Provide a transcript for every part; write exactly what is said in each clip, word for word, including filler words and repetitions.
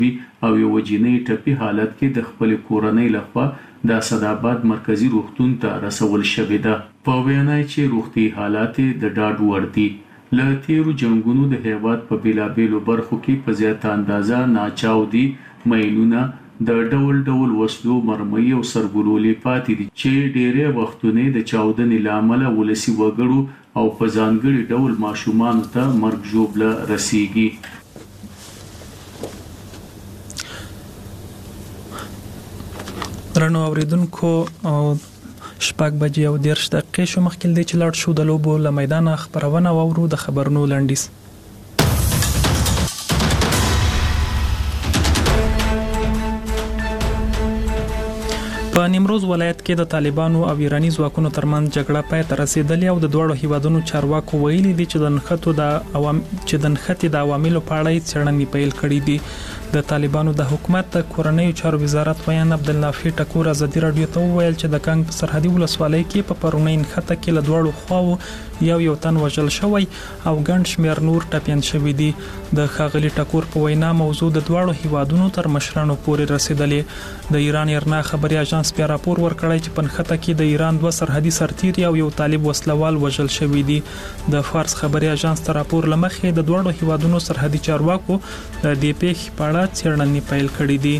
او یو جنۍ ټپي حالت کې د خپل کورنۍ لخوا د اسداباد مرکزی روغتون ته رسول شوې ده. په وینا چې روغتي حالات د ډاډ وړ دي. له تیرو جنگونو د هیواد په بیلابیلو برخو کې په زیاته اندازه ناچاودي میلونه د ډول ډول وسلو مرمۍ او سرګلولې پاتې دي چې ډېرې وختونه د چاودنې لامل ولسی وګړو او په ځانګړي ډول ماشومان ته مرګ ژوبله رسیږي. درنو اوریدونکو شپږ بجې او دېرش دقیقې شو مخکې دی چې لاړ شو د لوبو له میدانه خبرونه واورو. د خبرونو لنډیز. په نیمروز ولایت کې د طالبانو او ایرانی ځواکونو ترمنځ جګړه پای ته رسیدلې او د دوړو هیوادونو چارواکو ویلي دي چې د نښتو د عوام چې د نښتې د عواملو په اړه څېړنې پیل کړې دي. د طالبانو د حکومت د کورنیو چارو وزارت ویان عبدالنافع ټکور ازادي رادیو ته وویل چې د کانګ په سرحدي ولسوالۍ کې په پرونی نښته کې له دوړو خواو یو یو تن وژل شوی او ګڼ شمېر نور ټپیان شوي دي. د ښاغلي ټکور په وینا موضوع د دوړو هیوادونو تر مشرانو پورې رسیدلې. د ایران ایرنا خبري اژانس بیا راپور ورکړی چې په نښته کې د ایران دوه سرحدي سرتیري او یو طالب وسلوال وژل شوي دي. د فارس خبري اژانس تر راپور لمخې د دوړو هیوادونو سرحدي چارواکو د دې پیښې په اړه څېړنې پیل کړې دي.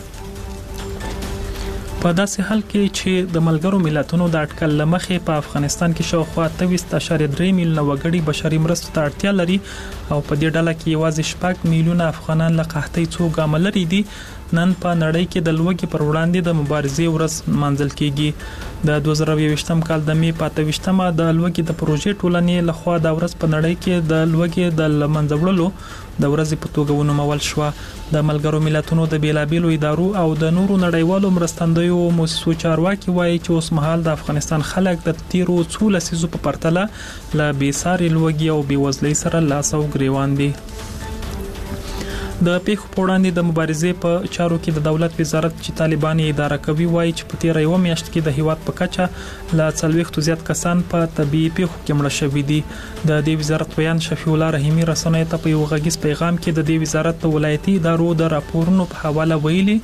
په داسې حال کې چې د ملګرو ملتونو د اټکل لمخې په افغانستان کې شاوخوا اته اعشاریه درې میلیونه وګړي بشري مرستو ته اړتیا لري او په دې ډله کې یوازې شپږ میلیونه افغانان له قحطۍ څو ګامه لري دي. نن په نړۍ کې د لوږې پر وړاندې د مبارزې ورځ منځل کیږي. د دوه زره یوویشتم کال د می په اته ویشتمه د لوږې د پروژې ټولنې لخوا د ورځ په نړۍ کې د لوږې د لمنځه وړلو د ورځې په توګه ونومول شوه. د ملګرو ملتونو د بیلابیلو ادارو او د نورو نړیوالو مرستندویو مؤسسو چارواکي وایي چې اوس مهال د افغانستان خلک د تیرو څو لسیزو په پرتله له بېساري لوږې او بېوزلۍ سره لاس او ګریوان دي. د پیښو په وړاندې د مبارزې په چارو کې د دولت وزارت چې طالبان یې اداره کوي وایي چې په تیره یوه میاشت کې د هیواد په کچه له څلوېښتو زیات کسان په طبیعي پیښو کې مړه شوي دي. د دې وزارت ویان شفیع الله رحیمي رسنیو ته په یو غږیز پیغام کې د دې وزارت د ولایتي ادارو د راپورونو په حواله ویلي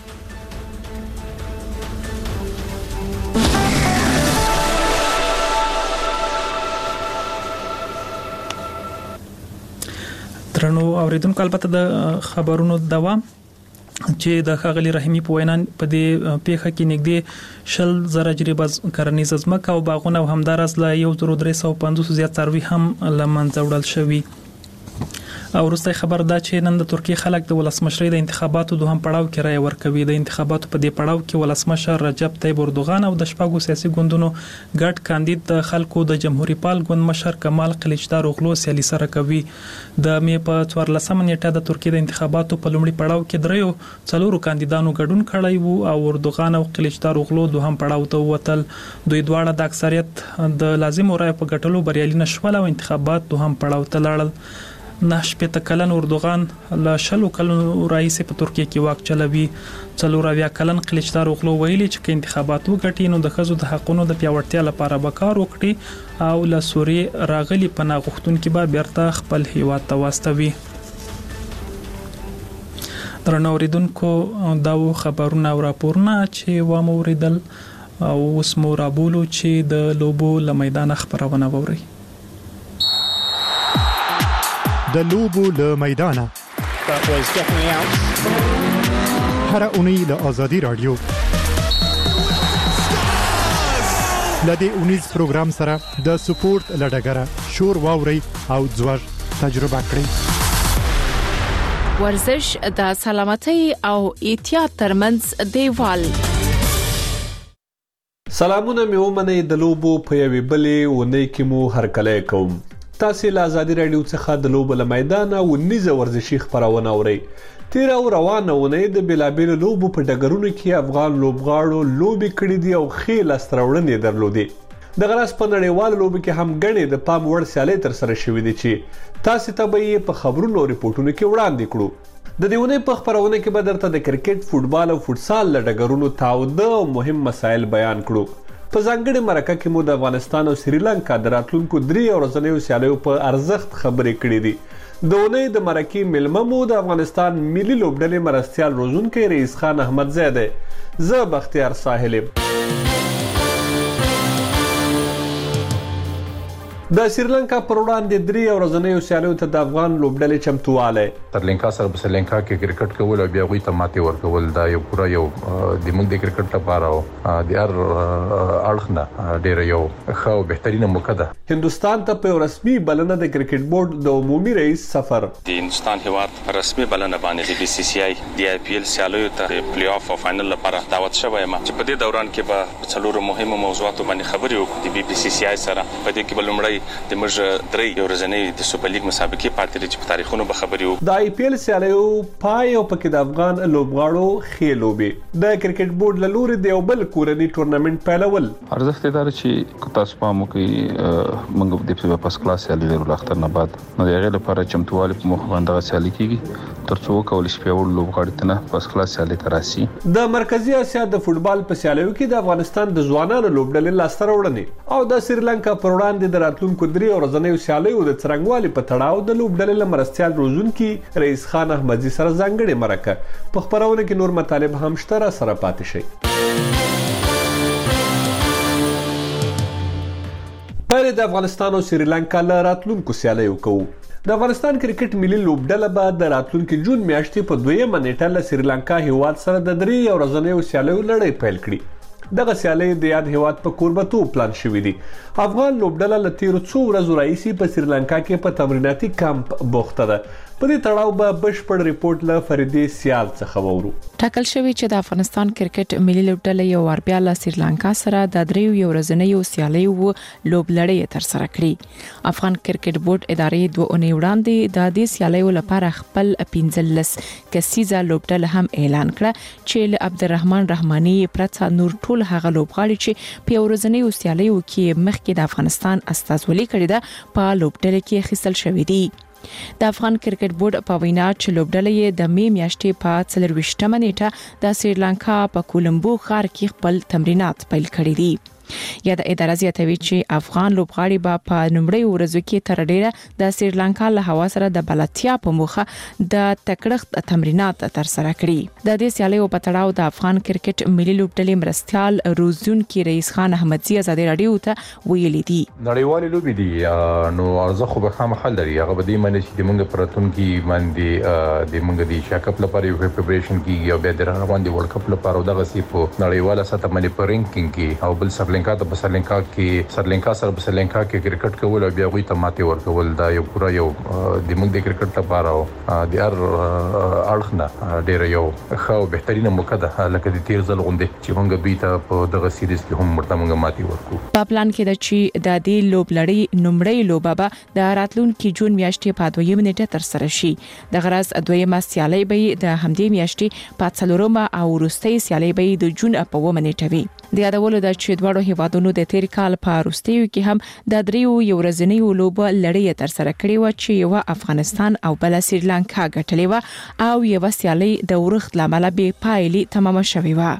درنو اوریدونکو. البته د خبرونو دوام چې د ښاغلي رحیمي په وینا په دې پیښه کې نږدې شل زره جریبه کرنیز ځمکه او باغونه او همدارس له یو زرو درې سوه پنځوس زیات څاروي هم له منځه وړل شوي. او وروستی خبر دا چې نن د ترکیې خلک د ولسمشرۍ د انتخاباتو دوهم پړاو کې رایه ورکوي. د انتخاباتو په دې پړاو کې ولسمشر رجب طیب اردوغان او د شپږو سیاسي ګوندونو ګډ کاندید د خلکو د جمهوریت پال ګوند مشر کمال قلیچدار اوغلو سیالي سره کوي. د می په څوارلسمه نیټه د ترکیې د انتخاباتو په لومړي پړاو کې دریو څلورو کاندیدانو ګډون کړی وو او اردوغان او قلیچدار اوغلو دوهم پړاو ته ووتل. دوی دواړه د اکثریت د لازمو رایو په ګټلو بریالي نشول او انتخابات دوهم پړاو ته لاړل. نه شپېته کلن اردوغان له شلو کلونو راهیسې په ترکیه کې واک چلوي. څلور اویا کلن قلیچدار اوغلو ویلي چې که انتخابات وګټي نو د ښځو د حقونو د پیاوړتیا لپاره به کار وکړي او له سوریې راغلي پناه غوښتونکي به بیرته خپل هیواد ته واستوي. درنو اوریدونکو دا خبرونه او راپورونه چې ومو اوریدل او اوس مو رابولو چې د لوبو له میدانه خبرونه واورئ. د لوبو له میدانه هر اونۍ له آزادي رادیو لدې اونیز پروګرام سره د سپورت لډګره شور واوري او ځوړ تجربه کړئ. ورزش د سلامتۍ او احتیاط ترمنځ دیوال. سلامونه مې ومنئ. د لوبو په یوې بلې اونۍ کې مو هرکلی کوم. تاسې له آزادي رادیو څخه د لوبو له میدانه ونیزه ورزشي خپرونه اورئ. تیره او روانه اونۍ د بېلابېلو لوبو په ډګرونو کې افغان لوبغاړو لوبې کړې دي او ښې لاسته راوړنې درلودې. دغه راز په نړیوالو لوبو کې هم ګڼې د پام وړ سیالۍ ترسره شوې دي چې تاسې ته به یې په خبرونو او ریپورټونو کې وړاندې کړو. د دې اونۍ په خپرونه کې به درته د کرکټ، فوټبال او فوټسال له ډګرونو تاوده او مهم مسایل بیان کړو. په ځانګړې مرکه کې مو د افغانستان او سریلانکا د راتلونکو درې ورځنیو سیالیو په ارزښت خبرې کړې دي. د اونۍ د مرکې میلمه مو د افغانستان ملي لوبډلې مرستیال روزونکی رئیس خان احمدزی دی. زه بختیار ساحل یم. د سریلانکا پر وړاندې درې ورځنیو سیالیو ته د افغان لوبډلې چمتووالی. سریلانکا سره په سریلانکا کې کرکټ کول او بیا هغوی ته ماتې ورکول دا یو پوره یو د موږ د کرکټ لپاره او د هر اړخ نه ډېره یو ښه او بهترینه موقع ده. هندوستان ته په رسمي بلنه د کرکټ بورډ د عمومي رئیس سفر. د هندوستان هیواد رسمي بلنه باندې د بي سي سي آی د آی پی ایل سیالیو ته پلی آف او فائنل لپاره دعوت شوی یم چې په دې دوران کې به څلورو مهمو موضوعاتو باندې خبرې وکړو. د بي سي سي آی سره په دې کې به لومړی د موږ درې ورځنۍ د سوپر لیګ مسابقې پاتې دي چې په تاریخونو به خبرې وکړو. د آی پی ایل سیالیو پای او پکې د افغان لوبغاړو ښې لوبې. د کرکټ بورډ له لوري د یو بل کورني ټورنمنټ پیلول. ارزښت یې دا چې تاسو پام وکړئ موږ د په پاس کلاس سیالي لرو اختر نه بعد نو د هغې لپاره چمتووالی په مخ باندې دغه سیالي کېږي تر څو وکولی شي پیاوړي لوبغاړي ته نه پاس کلاس سیالي ته راسي. د مرکزي اسیا د فوټبال په سیالیو کې د افغانستان د ځوانانو لوبډلې لاسته راوړنې او د سریلانکا پر وړاندې د راتلونکو درې ورځنیو سیالیو د څرنګوالي په تړاو د لوبډلې له مرستیال روزونکي رئیس خان احمدزي سره ځانګړې مرکه. په خپرونه کې نور مطالب هم شته، را سره پاتې شئ. پیل د افغانستان او سریلانکا له راتلونکو سیالیو کوو. د افغانستان کرکټ ملي لوبډله به د راتلونکي جون میاشتې په دویمه نیټه له سریلانکا هیواد سره د درې ورځنیو سیالیو لړۍ پیل کړي. دغه سیالۍ د یاد هیواد په کوربتوب پلان شوې دي. افغان لوبډله له تیرو څو ورځو راهیسې په سریلانکا کې په تمریناتي کمپ بوخته ده. په دې تړاو به بشپړ ریپورت له فریدې سیال څخه وورو. ټاکل شوی چې د افغانستان کرکټ ملي لوبډله یو وار بیا له سریلانکا سره د دریو ورځنیو سیالیو لوبلړۍ تر سره کړي. افغان کرکټ بورډ ادارې دوه اونۍ وړاندې د دې سیالیو لپاره خپل پنځلس کسیزه لوبډله هم اعلان کړه چې له عبدالرحمن رحماني پرته نور ټول هغه لوبغاړي چې په ورځنیو سیالیو کې مخکې د افغانستان استازولي کړې ده په لوبډله کې اخیستل شوی دي. د افغان کرکټ بورډ په وینا چې لوبډلې د می میاشتې په څلرویشتمه نیټه د سریلانکا په کولمبو ښار کې خپل تمرینات پیل کړي دي. یا د اداره زیاتوي چې افغان لوبغاړي به په نومړی ورځو کې تر ډیره د سریلانکا له هوا سره د بلدتیا په موخه د تکړښت تمرینات تر سره کړي. د دې سیالیو په تړاو د افغان کرکټ ملي لوبډلې مرستیال روزونکي رئیس خان احمدزي ازادي رادیو ته ویلي دي نړیوالې لوبې دي نو ارزه خو به خامخا لري. هغه به دې معنی چې د موږ پراتونکي باندې د موږ د ایشیا کپ لپاره یو پریپریشن کیږي او بیا د روان دي ورلد کپ لپاره او دغه سی په نړیواله سطح باندې په رینکینګ کې او بل سره سریلانکا ته په سریلانکا کې سریلانکا سره په سریلانکا کې کرکټ کول او بیا غوي ته ماتې ورکول دا یو پوره یو د موږ د کرکټ لپاره او د هر اړخ نه ډېر یو ښه او بهترینه موقع ده لکه د تیر ځل غونډې چې موږ دوی ته په دغه سیریز کې هم ورته موږ ماتې ورکو. په پلان کې د چې د دې لوبلړۍ نومړی لوبه به د راتلونکي جون میاشتې په دویمه نیټه تر سره شي. د غرض دویمه سیالي به د همدې میاشتې په څلورمه او وروستۍ سیالي به د جون په اوومه نیټه وي. د یادولو د چې دواړو هیوادونو د تیر کال په وروستیو کې هم د دریو ورځنیو لوبو لړۍ تر سره کړې و چې یو افغانستان او بل سریلانکا ګټلې و او یو سیالي د ورښت لامل به پایلي تمام شوې و.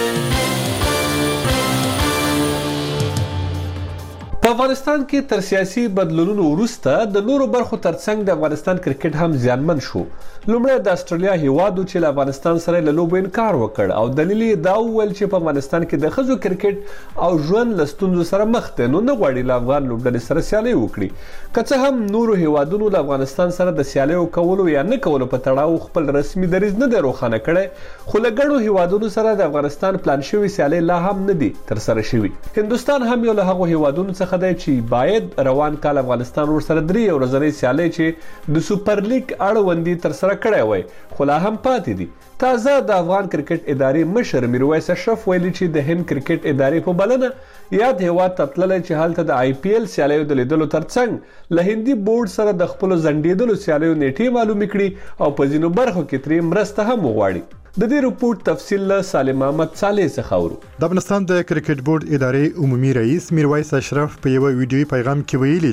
په افغانستان کې تر سیاسي بدلونونو وروسته د نورو برخو ترڅنګ د افغانستان کرکټ هم زیانمن شو. لومړی د استرالیا هیوادو چې له افغانستان سره له لوبو انکار وکړ او دلیل یې دا وویل چې په افغانستان کې د ښځو کرکټ او ژوند له ستونزو سره مخ دی نو نه غواړي له افغان لوبډلې سره سیالي وکړي. که څه هم نورو هیوادونو له افغانستان سره د سیالیو کولو یا نه کولو په تړاو خپل رسمي دریځ نه دی روښانه کړی خو له ګڼو هیوادونو سره د افغانستان پلان شوي سیالۍ لا هم نه دي تر سره شوي. هندوستان هم یو له هغو هیوادونو څخه دی چې باید روان کال افغانستان ورسره درې ورځنۍ سیالۍ چې د سوپر لیګ اړوندې تر سره کړی وای خو لا هم پاتې دي. تازه د افغان کرکټ ادارې مشر میرویس اشرف ویلي چې د هند کرکټ ادارې په بلنه یاد هیواد ته تللی چې هلته د آی پی ایل سیالیو د لیدلو ترڅنګ له هندي بورډ سره د خپلو ځنډېدلو سیالیو نیټې معلومې کړي او په ځینو برخو کې ترې مرسته هم وغواړي. د دې رپورټ تفصیل له سالم احمد صالح څخه اورو. د افغانستان د کرکټ بورډ ادارې عمومي رئیس میرویس اشرف په یو ویډیوي پیغام کې ویلي چې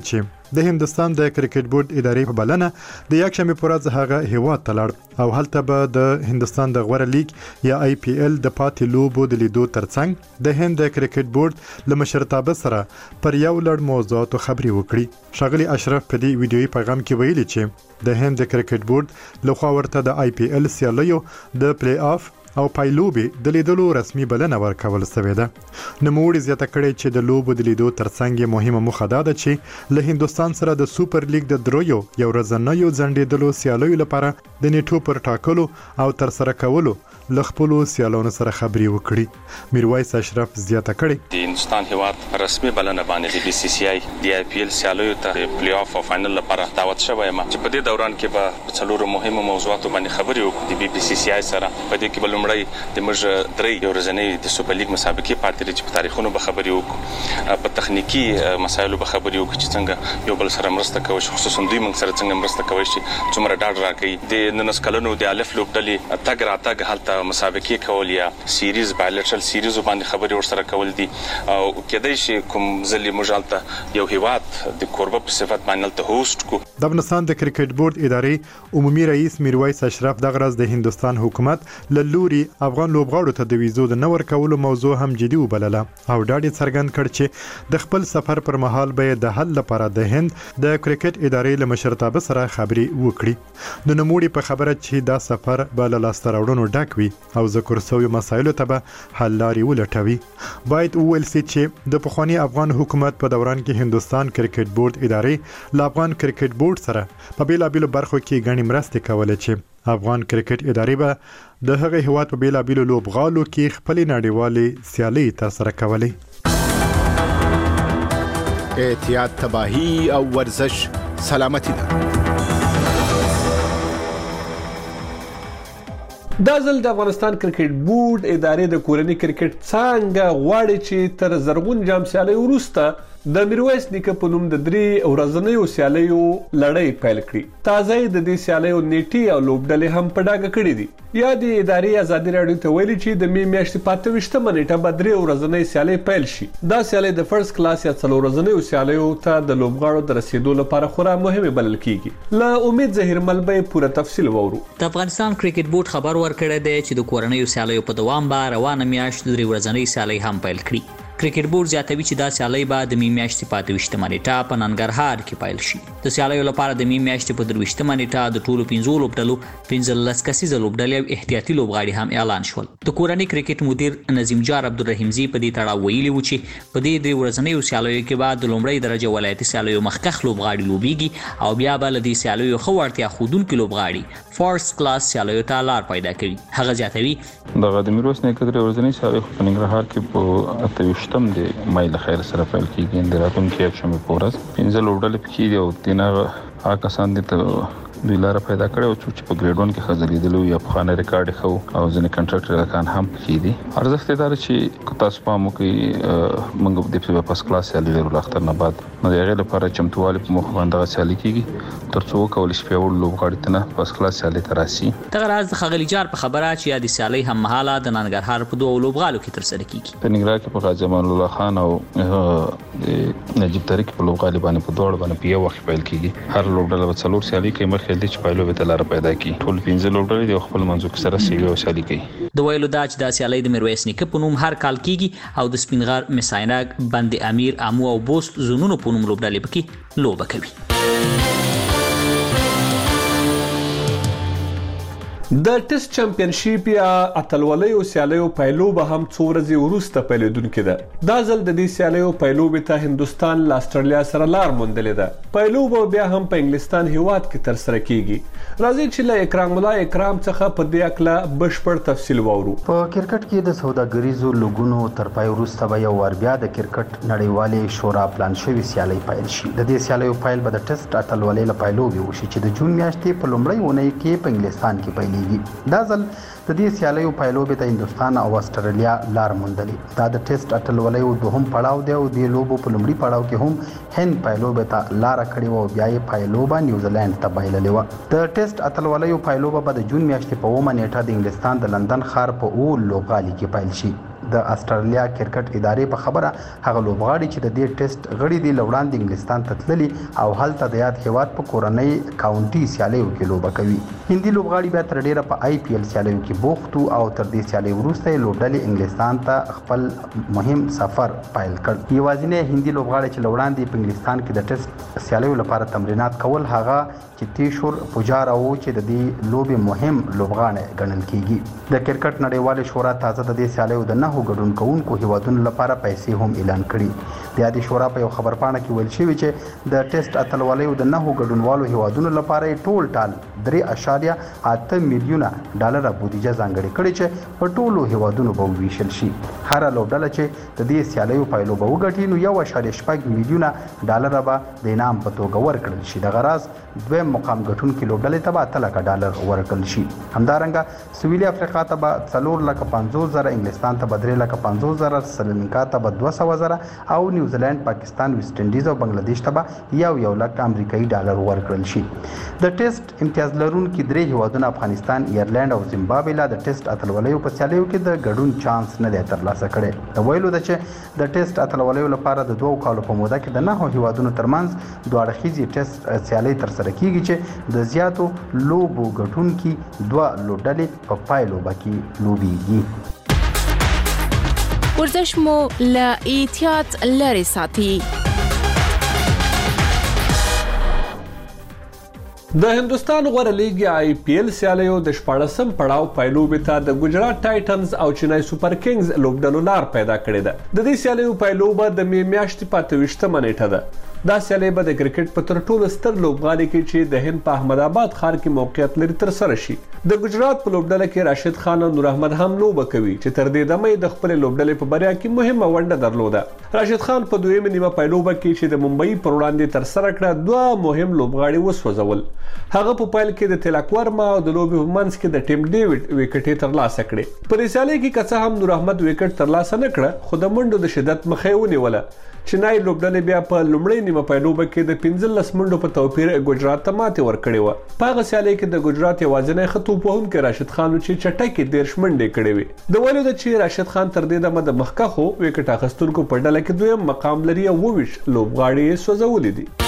د هندستان د کرکټ بورډ ادارې په بلنه د یک شنبه پر ورځ هغه هیواد ته لاړ او هلته به د هندستان د غوړه لیګ یا آی پی ایل د پاتې لوبو د لیدو ترڅنګ د هند د کرکټ بورډ له مشرتابه سره پر یو لړ موضوعاتو خبري وکړي. ښاغلي اشرف په دې ویډیويي پیغام کې ویلي چې د هند د کرکټ بورډ لخوا ورته د آی پی ایل سیالیو د پلی آف او پایلوبي د لیدلو رسمي بلنه ورکول شوې ده. نوموړي زیاته کړې چې د لوبو د لیدو ترڅنګ مهمه موخه ده چې له هندستان سره د سوپر لیګ د درویو یو ورځنیو ځنډېدلو سیالیو لپاره د نیټو پر ټاکلو او تر سره کولو له خپلو سیالانو سره خبري وکړي. میرویس اشرف زیاته کړې د هندستان هیواد رسمي بلنه باندې د بي سي سي آی د آی پی ایل سیالیو ته پلی آف او فائنل لپاره دعوت شوی ما چې په دې دوران کې به څلورو مهمو موضوعاتو باندې خبري وکړو د بي سي سي آی سره. په دې کې بل د موږ درې یو ورځنی د سوپر لیګ مسابقې پاتې چې په تاریخونو به خبري وکړو، په تخنیکی مسایلو به خبري وکړو چې څنګه یو بل سره مرسته کوي، خصوصا دوی موږ سره څنګه مرسته کوي چې څومره ډاډ راکړي. د ننس کلونو د الف لوبډلې تګ راتګ هلته مسابقې کول یا سیریز بایلټرل سیریز باندې خبري ورسره کول دي او کېدای شي کوم ځلې موږ هلته یو هیواد د کوربه په صفت باندې ته هوست کو. د افغانستان د کرکټ بورډ ادارې عمومي رئیس میرویس اشرف دغه ورځ د هندستان حکومت له لوري افغان لوبغاړو ته د ویزو د نور کولو موضوع هم جدي وبلله او ډاډ څرګند کړ چې د خپل سفر پر مهال به د حل لپاره د هند د کرکټ ادارې له مشرتابه سره خبري وکړي. د نوموړي په خبره چې دا سفر به له لاسته راوړنو ډک وي او ذکر شوی مسایلو ته به حل لارې ولټوي. باید وویل شي چې د پخوانی افغان حکومت په دوران کې هندستان کرکټ بورډ ادارې له افغان کرکټ بورډ سره په بیلابیلو برخو کې غني مرستې کولې چې افغان کرکټ ادارې به د هغه هیواد په بیلابیلو لوبغالو کې خپل نړیوالې سیالۍ ترسره کولې. احتیاط تباہی او ورزش سلامتی ده. دا ځل د افغانستان کرکټ بورډ ادارې د کورنۍ کرکټ څنګه غواړي چې تر زرغون جام سیالۍ وروسته د میرویس نیکه په نوم د درې ورځنیو سیالیو لړۍ پیل کړي. تازه د دې سیالیو نیټي او لوبډلې هم په ډاګه کړې دي. یا د ادارې ازادي راډیو ته ویلي چې د می میاشتې په اته ویشتمه نیټه به درې ورځنۍ سیالۍ پیل شي. دا سیالۍ د فرست کلاس یا څلور ورځنیو سیالیو ته د لوبغاړو د رسیدو لپاره خورا مهمه بلل کیږي. له امید زهیرمل به پوره تفصیل وورو. د افغانستان کرکټ بورډ خبر ورکړی دی چې د کورنیو سیالیو په دوام به روانه میاشت درې ورځنۍ سیالۍ هم پیل کړي. کرکټ بورډ زیاتوي چې دا سیالۍ به د می میاشتې په اته ویشتمه نیټه په ننګرهار کې پیل شي. د سیالیو لپاره د می میاشتې په درې ویشتمه نیټه د ټولو پنځو لوبډلو پنځلس کسیزه لوبډلې او احتیاطي لوبغاړي هم اعلان شول. د کورنۍ کرکټ مدیر نظیم جار عبدالرحیمزی په دې تړاو ویلي و چې په دې درې ورځنیو سیالیو کې به د لومړۍ درجه ولایتي سیالیو مخکښ لوبغاړي لوبېږي او بیا به له دې سیالیو ښه وړتیا ښودونکي لوبغاړي فرست کلاس سیالیو ته لار پیدا کوي. هغه زیاتوي دغه د میرویس نیکه درې ورځنۍ سیالۍ په ننګرهار کې په اته ویشتم د مای له خیر سره پیل کیږي. د راتلونکي یک شنبه په ورځ پنځه لوبډلې پکې دي او تینه هغه کسان دي ته دوی لاره پیدا کړې او چې په ګریډ ون کې خزلیدلو یا په خانه ریکارډ خو او ځنې کنټراکټر کان هم پکې دي. ارزښت یې دا چې تاسو پام وکړئ موږ د په پاس کلاس سیالي لرو لاختر نه بعد نو د هغه لپاره چمتووالی په مخ باندې سیالي کیږي ترڅو کول شي په وړ لوبغاړي ته نه پاس کلاس سیالي تراسي. دغه راز د خغلی جار په خبره چې یا د سیالي هم مهاله د ننګرهار په دوه لوبغالو کې تر سره کیږي. په ننګرهار کې په غازی امان الله خان او نجیب طریق په لوبغالي باندې په دوه باندې په یو وخت پیل کیږي. هر لوبډله په څلور سیالي کې مخ خل دي چې پایلو به لار پیدا کی. ټول پنځه لوبډلې د خپل منځو سره سیالي او سیالي کوي. د ویلو دا چې د سیالي د میرویس نیکه په نوم هر کال کیږي او د سپینغار مسایناګ بند امیر امو او بوست زونونو په نوم لوبډلې پکې لوبه کوي. د ټیسټ چمپیونشیپ یا اتلولیو سیالیو پایلوبه هم څو ورځې وروسته پیلېدونکې ده. دا ځل د دې سیالیو پایلوبې ته هندستان له استرالیا سره لار موندلې ده. پایلوبه بیا هم په انګلستان هیواد کې ترسره کیږي. راځي چې له اکرام الله اکرام څخه په دې اړه بشپړ تفصیل واورو. په کرکټ کې د سوداګریزو لګونو تر پای وروسته به یو ور بیا د کرکټ نړیوالې شورا پلان شوی سیالي پیل شي. د دې سیالیو پیل به د ټیسټ اتلولۍ له پایلوبې وشي چې د جون میاشتې په لومړۍ اونۍ کې په انګلستان کې پیل دا ځل د دې سیالیو پایلوبې ته هندستان او استرالیا لار موندلې. دا د ټیسټ اتلولیو دوهم پړاو دی او د لوبو په لومړي پړاو کې هم هند پایلوبې ته لار کړې و او بیا یې پایلوبه نیوزیلند ته بایللې و. د ټیسټ اتلولیو پایلوبه به د جون میاشتې په اومه نیټه د انګلستان د لندن ښار په اول لوبغالي کې پیل شي. د استرالیا کرکټ ادارې په خبره هغه لوبغاړي چې د دې ټیسټ غړي دي لوړاند انګلستان ته تللي او هلته د یاد هیواد په کورنۍ کاونټي سیالیو کې لوبه کوي. هندي لوبغاړي بیا تر ډیره په آی پی ایل سیالیو کې بوخت او تر دې سیالي وروسته یې لوبډلې انګلستان ته خپل مهم سفر پیل کړ. یوازینی هندي لوبغاړي چې لوړاندې په انګلستان کې د ټیسټ سیالیو لپاره تمرینات کول هغه چې تیشور پجارا و چې د دې لوبې مهم لوبغاړی ګڼل کیږي. د کرکټ نړیوالې شورا تازه د دې سیالیو د نهو ګډون کوونکو هیوادونو لپاره پیسې هم اعلان کړي. د یادې شورا په یو خبرپاڼه کې ویل شوي چې د ټیسټ اتلولیو د نهو ګډونوالو هیوادونو لپاره ټول ټال درې اشاریه اته میلیونه ډالر بودیجه ځانګړې کړې چې په ټولو هیوادونو به وویشل شي. هر لوبډله چې د دې سیالیو پایلو به وګټي نو یو اشاریه شپږ میلیونه ډالر به د انعام په توګه ورکړل شي. د غراز دویم مقام ګټونکي لوبډلې ته به اته لکه ډالر ورکړل شي. همدارنګه سویلي افریقا ته به څلور لکه پنځوس زره، انګلستان ته به درې لکه پنځوس زره، سریلانکا ته به دوه سوه زره او نیوزیلند، پاکستان، ویسټ انډیز او بنگلادیش ته به یو یو لک امریکایي ډالر ورکړل شي. د ټیسټ امتیاز لرونکي درې هیوادونه افغانستان، ایرلند او زیمبابوې لا د ټیسټ اتلولیو په سیالیو کې د ګډون چانس نه دی ترلاسه کړی. د ویلو ده چې د ټیسټ اتلولیو لپاره د دوه کالو په موده کې د نهو هیوادونو ترمنځ دوه اړخیزې ټیسټ سیالۍ ترسره کیږي چې د زیاتو لوبو ګټونکي دوه لوبډلې په پایلو کې لوبېږي. ورزش مو له احتیاط لرې ساتي. د هندستان غوره لیګ آی پی ایل سیالیو د شپاړسم پړاو پایلوبې ته د ګجرات ټایټنز او چنای سوپر کینګز لوبډلو لار پیدا کړې ده. د دې سیالیو پایلوبه د می میاشتې په اته ویشتمه نیټه ده. دا سیالي به د کرکټ په تر ټولو ستر لوبغالي کې چې د هند په احمد آباد ښار کې موقعیت لري تر سره شي. د ګجرات په لوبډله کې راشد خان او نور احمد هم لوبه کوي چې تر دې دمه د خپل لوبډلې په بریا کې مهمه ونډه درلوده. راشد خان په دویمه نیمه پایلوبه کې چې د ممبئی پر وړاندې تر سره کړه دوه مهم لوبغاړي وسوځول. هغه په پایل کې د تلک ورما او د لوبې په منځ کې د ټیم ډیوډ وکټې ترلاسه کړې. په دې سیالي کې که هم نور احمد وکټ ترلاسه نه کړه خو د منډو د شدت مخه ونیوله. چنای لوبډلې بیا په لومړۍ نیمه پایلوبه کې د پنځلس منډو په توپیر ګجرات ته ماتې ورکړې وه. په هغه سیالۍ کې د ګجرات یوازینی ښه توپوهونکی راشد خان و چې چټکې دېرش منډې کړې وې. د ویلو ده چې راشد خان تر دې دمه د مخکښو وکټ اخیستونکو په ډله کې دویم مقام لري او اووه ویشت لوبغاړي یې سوځولي دي.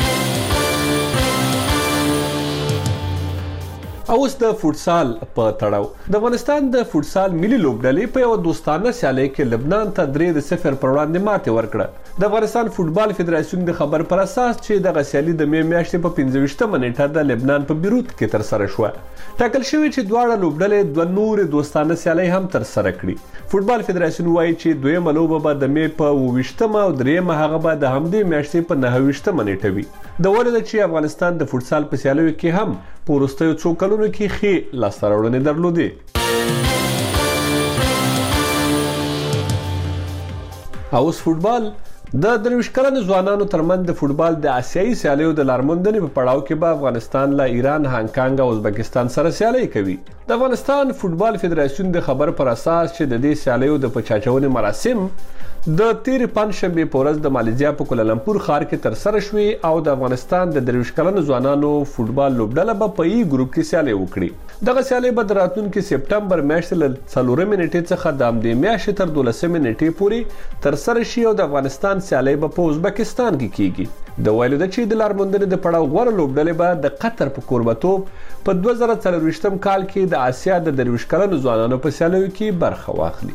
اوس د فوټسال په تړاو د افغانستان د فوټسال ملي لوبډلې په یو دوستانه سیالۍ کې لبنان ته درې د صفر پر وړاندې ماتې ورکړه. د افغانستان فوټبال فدراسیون د خبر پر اساس چې دغه سیالي د می میاشتې په پنځه ویشتمه نیټه د لبنان په بیروت کې تر سره شوه. ټاکل شوی چې دواړه لوبډلې دوه نورې دوستانه سیالۍ هم تر سره کړي. فوټبال فدراسیون وایي چې دویمه لوبه به د می په اووه ویشتمه او دریمه هغه به د همدې میاشتې په نهه ویشتمه نیټه وي. د ویلو ده چې افغانستان د فوټسال په سیالیو کې هم په وروستیو څو کلونو کې ښې لاسته راوړنې درلودې. اوس فوټبال د درویشت کلنو ځوانانو ترمنځ د فوټبال د آسیایي سیالیو د لارموندنې په پړاو کې به افغانستان له ایران، هانګ کانګ او ازبکستان سره سیالي کوي. د افغانستان فوټبال فدراسیون د خبر پر اساس چې د دې سیالیو د پچاچونې مراسم د تیر پنځشنبه په ورځ د مالیزیا په کوالالمپور ښار کې تر سره شوې او د افغانستان د درویشت کلنو ځوانانو فوټبال لوبډله به په ای ګروپ کې سیالي وکړي. دغه سیالي به د راتلونکي سپټمبر میاشتې له څلورمې نیټې څخه د همدې میاشتې تر دولسمې نیټې پورې تر سره شي او د افغانستان سیالي به په ازبکستان کې کیږي. د ویلو ده چې د لارموندنې د پړاو غوره لوبډلې به د قطر په کوربتوب په دوه زره څلرویشتم کال کې د آسیا د درویشت کلنو ځوانانو په سیالیو کې برخه واخلي.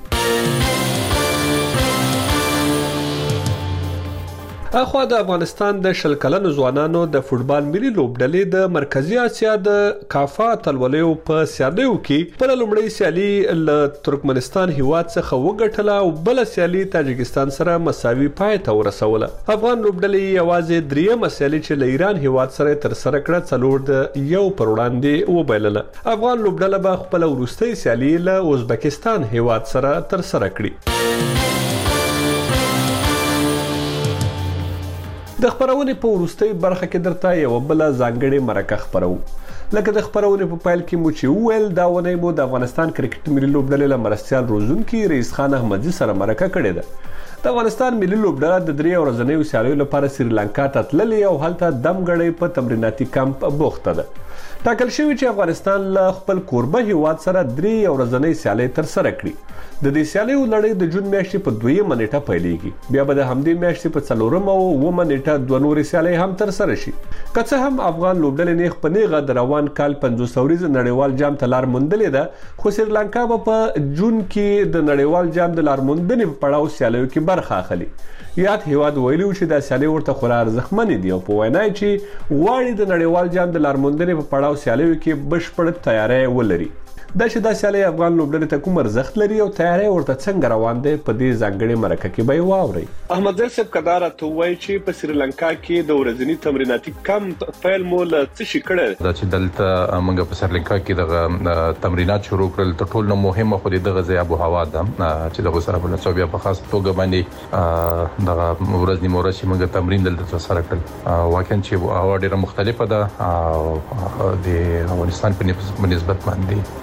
اخوا د افغانستان د شل کلنو ځوانانو د فوټبال ملي لوبډلې د مرکزی اسیا د کافا اتلولیو په سیالیو کې په لومړۍ سیالي له ترکمنستان هیواد څخه وګټله او بل سیالي تاجکستان سره مساوي پای ته ورسوله. افغان لوبډلې یوازې دریمه سیالي چې له ایران هیواد سره تر سره کړه څلور د یو پر وړاندې وبایلله. افغان لوبډله به خپل وروستۍ سیالي له ازبکستان هیواد سره تر سره کړي. د خبرونې په وروستۍ برخه کې درته یو بل ځانګړې مرکه خبرو. لکه د خبرونې په پیل کې مو چې وویل دا ونې مو د افغانستان کرکټ ملي لوبډلې له مرستیال روزونکي رئیس خان احمدزي سره مرکه کړې ده. د افغانستان ملي لوبډله د درې ورځنیو سیالیو لپاره سریلانکا ته تللې او هلته دمګړۍ په تمریناتي کمپ بوخته ده. ټاکل شوی چې افغانستان له خپل کوربه هیواد سره درې ورځنۍ سیالۍ تر سره کړي. د دې سیالیو لړۍ د جون میاشتې په دویمه نیټه پیلېږي. بیا به د همدې میاشتې په څلورمه او اوومه نیټه دوه نورې سیالۍ هم تر سره شي. که څه هم افغان لوبډلې نیغ په نیغه د روان کال پنځوس اوريز نړیوال جام ته لار موندلې ده، خو سریلانکا به په جون کې د نړیوال جام د لار موندنې په پړاو سیالیو کې برخه اخلي. یاد هیواد ویلي چې دا سیالۍ ورته خورا ارزښتمنې دي او په وینا چې غواړي د نړیوال جام د لار موندنې په پړاو سیالیو کې بشپړ تیاری ولري. دا چې دا سیالۍ افغان لوبډلې ته کوم ارزښت لري او تیاری ورته څنګه روان دی، په دې ځانګړي مرکه کې به واورئ. احمد زر صاحب کدار ته وایي چې په سریلانکا کې د ورځنی تمریناتي کم پیل مو له څه شي کړی. دا چې دلته موږ په سریلانکا کې د تمرینات شروع کړل، تر ټولو مهمه خو د غزا ابو هوا ده چې د سره په لڅو بیا په خاص توګه باندې د ورځنی مورشي موږ تمرین دلته سره کړل. واقعا چې هوا ډیره مختلفه ده او د افغانستان په نسبت باندې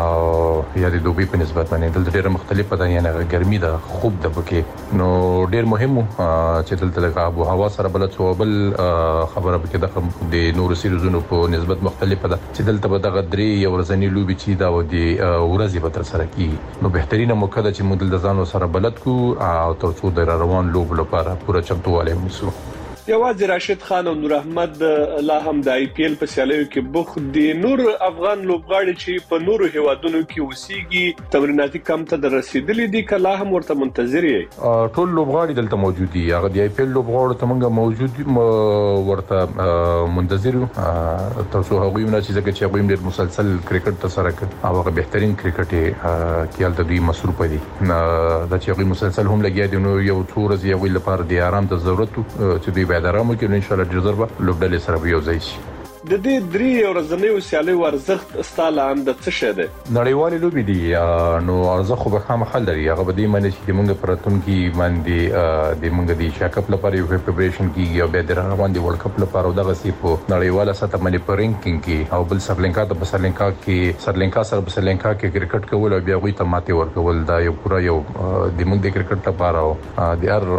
او یا د دوبي په نسبت باندې دلته ډیره مختلفه ده، یعنی ګرمي ده، خوب ده پکې. نو ډیر مهم چې دلته د ابو هوا سره بل څه بل خبره پکې د نور سیریزونو په نسبت مختلفه ده چې دلته به د غدري یو ورځنی لوبي چې دا و د ورځې به تر سره کیږي. نو بهترینه موقع ده چې موږ دلته ځان سره بلد کو او تر څو د روان لوب لپاره پوره چمتووالی ونیسو. یوازې راشد خان او نور احمد لا هم د آی پی ایل په سیالیو کې بوخت دي. نور افغان لوبغاړي چې په نورو هیوادونو کې اوسېږي تمریناتي کم ته رسیدلې دي کله هم ورته منتظر یې. ټول لوبغاړي دلته موجود دي، هغه د آی پی ایل لوبغاړو ته موږ موجود ورته منتظر یو تر څو هغوی نه چې ځکه چې هغوی ډېر مسلسل کرکټ ته سره کوي او هغه بهترین کرکټ کې هلته دوی مصروف دي. دا چې هغوی مسلسل هم لګیا دي نو یو څو ورځې هغوی لپاره د آرام ته ضرورت چې دوی باید آرام وکړي. ان شاء الله ډیر زر به لوبډلې سره یو ځای شي. د دې درې ورځنیو سیالیو ارزښت ستاله هم د څه شه ده؟ نړیوالې لوبې دي نو ارزښت خو به خامخا لري. هغه به دې معنی چې موږ پراتون کې باندې د موږ د ایشیا کپ لپاره یو پریپریشن کیږي او بیا د روان دي ورلد کپ لپاره او دغه سی په نړیواله سطح باندې په رینکینګ کې او بل سریلانکا ته په سریلانکا کې سریلانکا سره په سریلانکا کې کرکټ کول او بیا غوي ته ماته ورکول دا یو پورا یو د موږ د کرکټ لپاره او د ار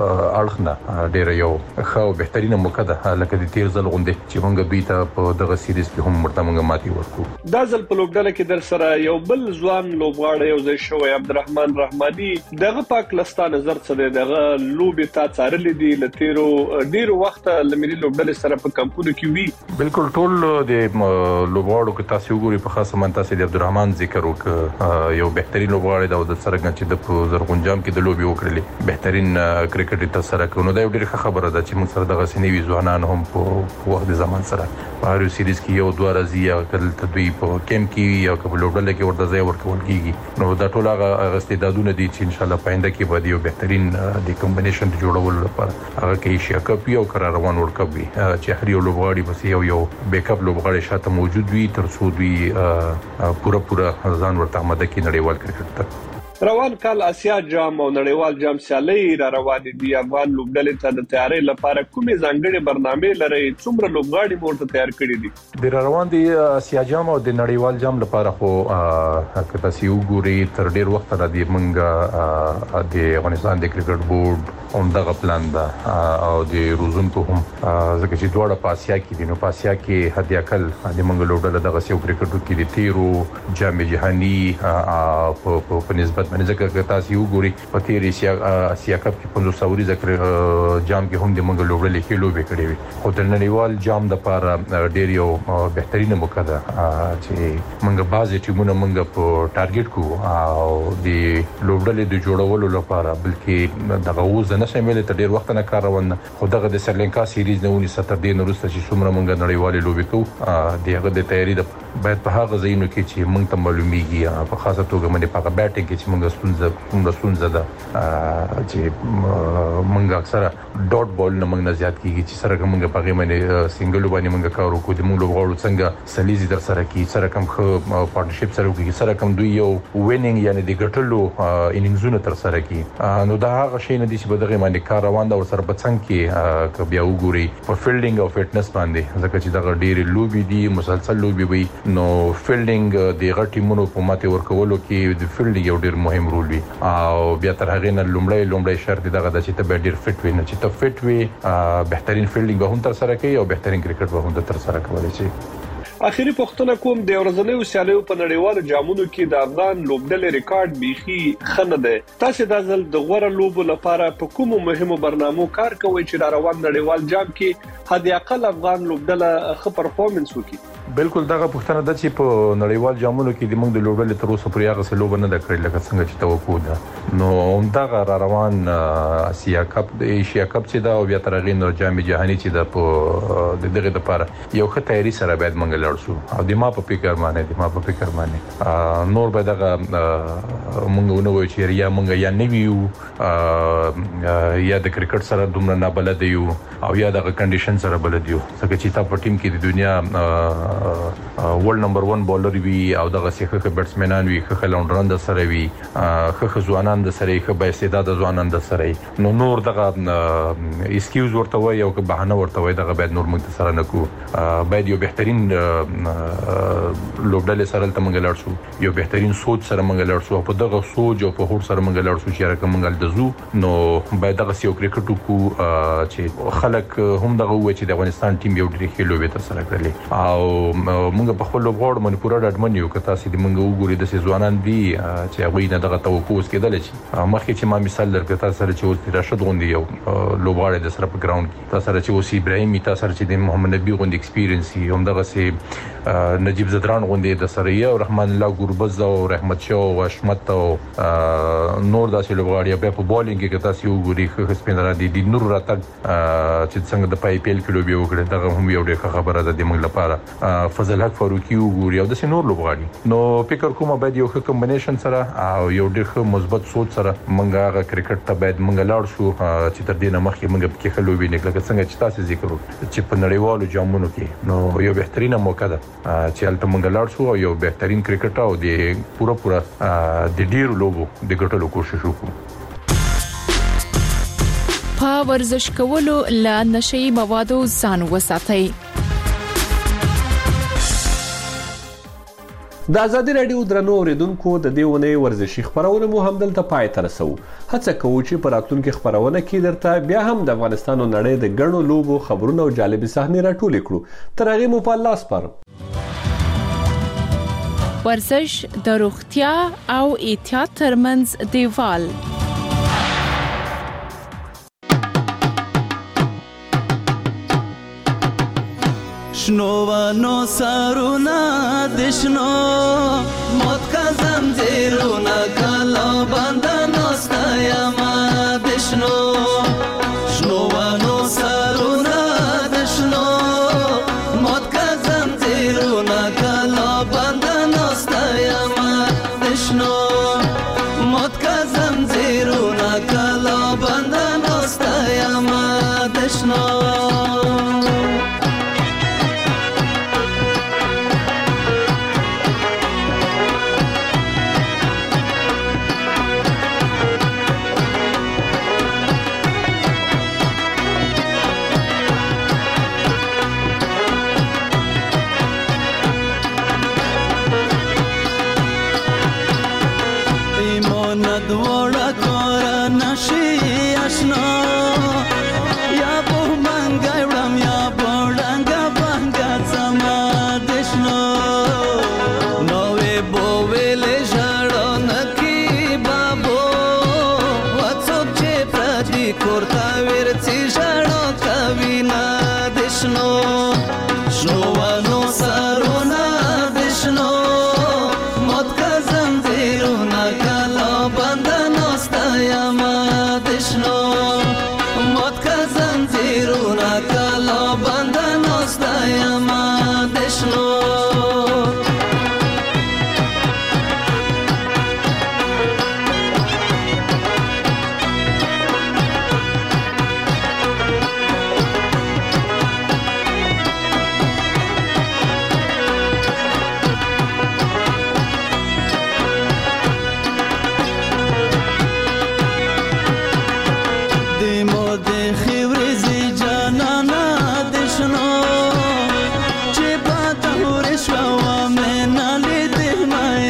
اړخنه ډیر یو ښه او بهترینه موقع ده لکه د تیر ځل غونډه چې موږ دوی ته په دغه سیریز کې هم مرته موږ ماتي ورکو. دا ځل په لوبډله کې در سره یو بل ځوان لوبغاړی یو ځای شوی عبدالرحمن رحماني. دغه پاک لستا نظر څه دی؟ دغه لوبې تا څارلې دي له تیرو ډیرو وخت له ملي لوبډلې سره په کمپونو کې وي؟ بالکل ټول د لوبغاړو کې تاسو وګورئ په خاصه من تاسو د عبدالرحمن ذکر وکړ، یو بهترین لوبغاړی دا د سره چې د زرغون جام کې د لوبي وکړلې بهترین کرکټ تر سره کړو. نو دا یو ډیره خبره ده چې موږ سره دغه سنوي ځوانان هم په وخت د زمان سره په هر سیریز کې یو دوه راځي یا کله تدوی په کیمپ کې یا په لوبډله کې ورته ځای ورکول کیږي. نو دا ټول هغه استعدادونه دي چې ان شاء الله پاینده کې به یو بهترین د کمبینیشن جوړولو لپاره هغه کې ایشیا کپ یو قرار روان ورلد کپ وي چې هر یو لوبغاړي بس یو یو بیک اپ لوبغاړي شاته موجود وي تر څو دوی پوره پوره ځان ورته آماده کړي نړیوال کرکټ ته. روان کال آسیا جام او نړیوال جام سیالۍ را روانې دي. افغان لوبډلې ته د تیاری لپاره کومې ځانګړې برنامې لري؟ څومره لوبغاړي ورته تیار کړي دي؟ د روان دي آسیا جام او د نړیوال جام لپاره خو که تاسو وګورئ تر ډیر وخت را دي موږ د افغانستان د کرکټ بورډ هم دغه پلان ده او د روزونکو هم ځکه چې دواړه په آسیا کې دي. نو په آسیا کې حد اقل د موږ لوبډله دغه سیو کرکټ کې د تیرو جام جهاني په نسبت باندې ځکه تاسو وګورئ په تیر آسیا کپ کې پنځوس اوري ذکر جام کې هم د موږ لوبډلې کې لوبې کړې وي. خو د نړیوال جام لپاره ډیر یو بهترینه موقع ده چې موږ بعضي ټیمونه موږ په ټارګټ کو او د لوبډلې د جوړولو لپاره بلکې دغه وز نه شامل ته ډیر وخت نه کار روان. خو دغه د سریلانکا سیریز نه ونی ستر دین وروسته چې څومره موږ نړیوالې لوبې کوو دغه د تیاری د باید په هغه ځایونو کې چې موږ ته معلومیږي په خاصه توګه باندې په بیټینګ کې چې موږ ستونزه موږ ستونزه ده چې موږ اکثره ډاټ بال نه موږ نه زیات کیږي چې سره موږ په هغه باندې سنگل باندې موږ کار وکړو د موږ لوبغاړو څنګه سلیزي در سره کی سره کوم خو پارتنرشپ سره کوي سره کوم دوی یو وینینګ یعنی د ګټلو انینګزونه تر سره کی. نو دا هغه شی نه دي چې په دغه باندې کار روان ده او سره په څنګ کې ک بیا وګوري په فیلډینګ او فټنس باندې ځکه چې دغه ډېری لوبي دي مسلسل لوبي وي. نو فیلډینګ د غټیمونو په ماته ورکولو کې د فیلډینګ یو ډېر مهم رول وي او بیا تر هغه نه لومړی لومړی شرط دغه د چې ته ډېر فټ وي نه چې ته فټ وي بهترین فیلډینګ به هم تر سره کوي او بهترین کرکټ به هم تر سره کوي. اخیری پوښتنه کوم د ورځنیو سیالیو په نړیوالو جامونو کې د افغان لوبډلې ریکارډ بيخي خنه ده. تاسو د ځل د غوړه لوبو لپاره په کومو مهمو برنامو کار کوئ چې د روان نړیوال جام کې حد اقل افغان لوبډله ښه پرفورمنس وکړي؟ بالکل دغه پوښتنه ده چې په نړیوال جامونو کې د موږ د لوبډلې تر اوسه پورې هغه څه لوب نه ده کړې لکه څنګه چې توقع ده. نو همدغه را روان اسیا کپ د ایشیا کپ چې دا او بیا تر هغې نور جام جهاني چې دا په د دغه لپاره یو ښه تیاری سره باید موږ لاړ شو او د ما په فکر باندې د ما په فکر باندې نور به دغه موږ نو وایو چې یا موږ یا نه ویو یا د کرکټ سره دومره نه بلد یو او یا دغه کنډیشن سره بلد یو ځکه چې تا په ټیم کې د دنیا ورلد نمبر ون بولر وی او دغه څخه بیټسمنان وی خه لونډران د سره وی خه ځوانان د سره خه به استعداد ځوانان د سره نو نور دغه اسکیوز ورته وای او که بهانه ورته وای دغه باید نور موږ سره نه کو باید یو بهترین لوبډلې سره ته موږ لاړ شو یو بهترین سوچ سره موږ لاړ شو په دغه سوچ او په هوډ سره موږ لاړ شو چې راکه موږ د زو نو باید دغه یو کرکټ کو چې خلک هم دغه و چې د افغانستان ټیم یو ډېر ښه لوبې تر سره کړلې او موږ په خپل لوبغاړو باندې پوره ډاډمن یو که تاسو د موږ وګورئ د ځوانان دي چې هغه نه دغه توقع اوس کېدل چې مخکې چې ما مثال درکړ تاسو سره چې اوس راشد غوندي یو لوبغاړی د سره په ګراوند کې تاسو سره چې اوس ابراهیم تاسو سره چې د محمد نبی غوندي ایکسپیرینس یې هم دغه سي نجیب زدران غوندي د سره یو رحمان الله ګوربز او رحمت شاه او حشمت او نور داسې لوبغاړي په بولینګ کې تاسو وګورئ خو سپینرا دي د نور راتګ چې څنګه د پای پیل کې لوبي وکړي دغه هم یو ډېر خبره ده د موږ لپاره فضل حق فاروقي وګوري او د سينور لوبغاړي نو فکر کوم باید یو ښه کمبینیشن سره او یو ډېر ښه مثبت سوچ سره موږ هغه کرکټ ته باید موږ لاړ شو چې تر دې نه مخکې موږ په کې خلوبي نه لکه څنګه چې تاسو ذکر وکړ چې په نړیوالو جامونو کې نو یو بهترینه موقع ده چې البته موږ لاړ شو او یو بهترین کرکټ او د پوره پوره د ډیرو لوبو د ګټلو کوشش وکړو. په ورزش کولو له نشي موادو ځان وساتئ. د ازادي رادیو درنو اوریدونکو د دې ونې ورزشي خبرونه مو هم دلته پای ته رسو. هڅه کوو چې په راتلونکي خبرونه کې درته بیا هم د افغانستان او نړۍ د ګڼو لوبو خبرونه او جالبي صحنې راټولې کړو. تر هغې مو په الله سپارم. ورزش د روغتیا او احتیاط ترمنځ دیوال. شنو ونو سرونا دشنو موت کا زنجیرونا کلا بندنو ستایما دشنو شنو ونو سرونا دشنو موت کا زنجیرونا کلا بندنو ستایما دشنو موت کا زنجیرونا کلا بندنو ستایما دشنو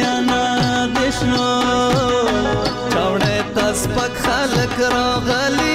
راغلی